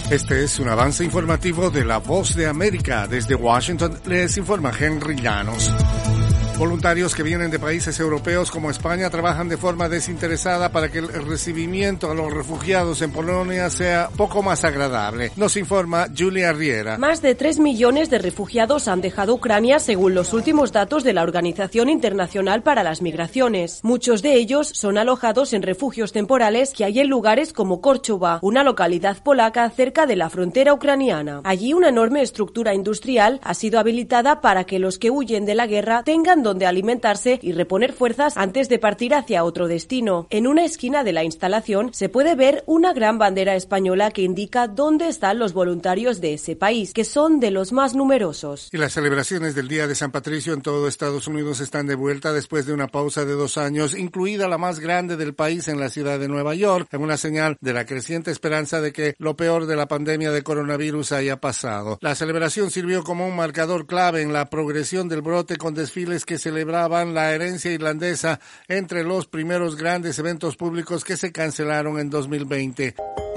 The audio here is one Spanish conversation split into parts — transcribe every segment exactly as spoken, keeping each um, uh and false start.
Este es un avance informativo de La Voz de América. Desde Washington les informa Henry Llanos. Voluntarios que vienen de países europeos como España trabajan de forma desinteresada para que el recibimiento a los refugiados en Polonia sea poco más agradable. Nos informa Julia Riera. Más de tres millones de refugiados han dejado Ucrania según los últimos datos de la Organización Internacional para las Migraciones. Muchos de ellos son alojados en refugios temporales que hay en lugares como Korchova, una localidad polaca cerca de la frontera ucraniana. Allí una enorme estructura industrial ha sido habilitada para que los que huyen de la guerra tengan donde alimentarse y reponer fuerzas antes de partir hacia otro destino. En una esquina de la instalación se puede ver una gran bandera española que indica dónde están los voluntarios de ese país, que son de los más numerosos. Y las celebraciones del Día de San Patricio en todo Estados Unidos están de vuelta después de una pausa de dos años, incluida la más grande del país en la ciudad de Nueva York, en una señal de la creciente esperanza de que lo peor de la pandemia de coronavirus haya pasado. La celebración sirvió como un marcador clave en la progresión del brote, con desfiles que celebraban la herencia irlandesa entre los primeros grandes eventos públicos que se cancelaron en dos mil veinte.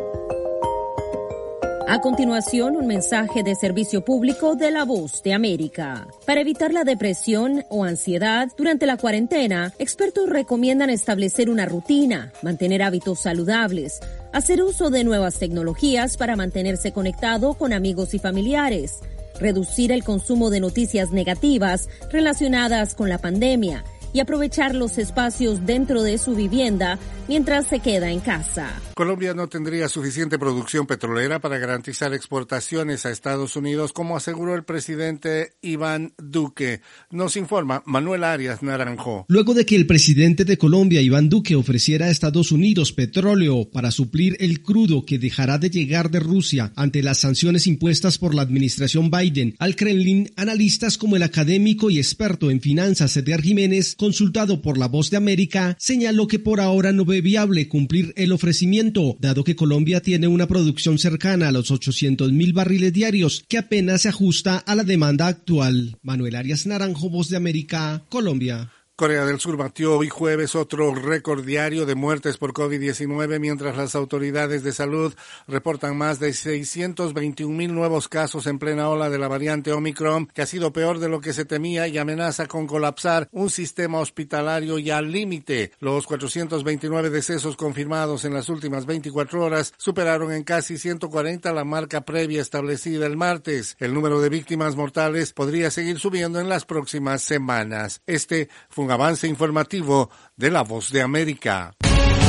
A continuación, un mensaje de servicio público de La Voz de América. Para evitar la depresión o ansiedad durante la cuarentena, expertos recomiendan establecer una rutina, mantener hábitos saludables, hacer uso de nuevas tecnologías para mantenerse conectado con amigos y familiares, reducir el consumo de noticias negativas relacionadas con la pandemia y aprovechar los espacios dentro de su vivienda mientras se queda en casa. Colombia no tendría suficiente producción petrolera para garantizar exportaciones a Estados Unidos, como aseguró el presidente Iván Duque. Nos informa Manuel Arias Naranjo. Luego de que el presidente de Colombia, Iván Duque, ofreciera a Estados Unidos petróleo para suplir el crudo que dejará de llegar de Rusia ante las sanciones impuestas por la administración Biden al Kremlin, analistas como el académico y experto en finanzas Edgar Jiménez, consultado por La Voz de América, señaló que por ahora no ve viable cumplir el ofrecimiento, dado que Colombia tiene una producción cercana a los ochocientos mil barriles diarios, que apenas se ajusta a la demanda actual. Manuel Arias Naranjo, Voz de América, Colombia. Corea del Sur batió hoy jueves otro récord diario de muertes por COVID diecinueve, mientras las autoridades de salud reportan más de seiscientos veintiún mil nuevos casos en plena ola de la variante Omicron, que ha sido peor de lo que se temía y amenaza con colapsar un sistema hospitalario ya al límite. Los cuatrocientos veintinueve decesos confirmados en las últimas veinticuatro horas superaron en casi ciento cuarenta la marca previa establecida el martes. El número de víctimas mortales podría seguir subiendo en las próximas semanas. Este fue un avance informativo de La Voz de América.